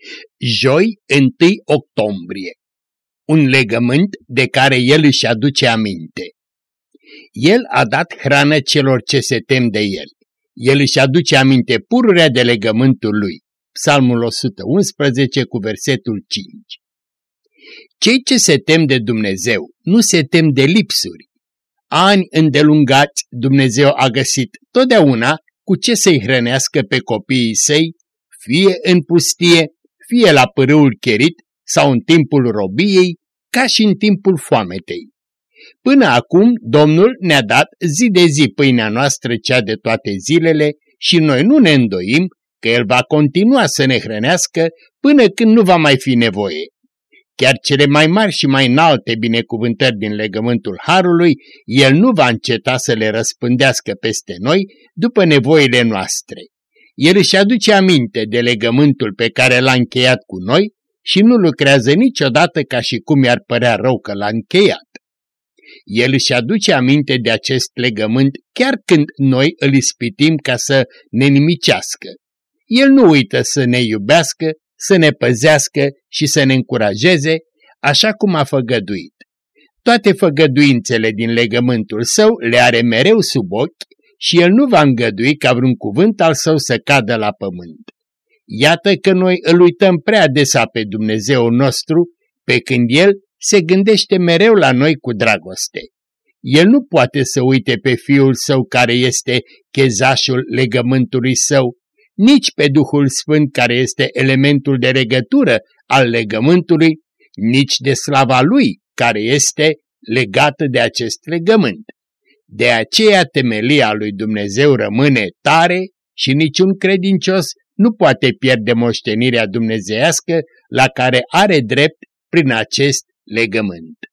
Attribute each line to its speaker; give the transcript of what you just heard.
Speaker 1: Joi, 1 octombrie. Un legământ de care el își aduce aminte. El a dat hrană celor ce se tem de el. El își aduce aminte pururea de legământul lui. Psalmul 111 cu versetul 5. Cei ce se tem de Dumnezeu nu se tem de lipsuri. Ani îndelungați Dumnezeu a găsit totdeauna cu ce să-i hrănească pe copiii săi, fie în pustie, fie la pârâul Cherit sau în timpul robiei, ca și în timpul foametei. Până acum Domnul ne-a dat zi de zi pâinea noastră cea de toate zilele și noi nu ne îndoim că El va continua să ne hrănească până când nu va mai fi nevoie. Chiar cele mai mari și mai înalte binecuvântări din legământul Harului, El nu va înceta să le răspândească peste noi după nevoile noastre. El își aduce aminte de legământul pe care l-a încheiat cu noi și nu lucrează niciodată ca și cum i-ar părea rău că l-a încheiat. El își aduce aminte de acest legământ chiar când noi îl ispitim ca să ne nimicească. El nu uită să ne iubească, să ne păzească și să ne încurajeze, așa cum a făgăduit. Toate făgăduințele din legământul său le are mereu sub ochi și el nu va îngădui ca vreun cuvânt al său să cadă la pământ. Iată că noi îl uităm prea adesea pe Dumnezeu nostru, pe când El se gândește mereu la noi cu dragoste. El nu poate să uite pe Fiul Său care este chezașul legământului Său, nici pe Duhul Sfânt care este elementul de legătură al legământului, nici de slava Lui care este legată de acest legământ. De aceea temelia lui Dumnezeu rămâne tare și niciun credincios nu poate pierde moștenirea dumnezeiască la care are drept prin acest legământ.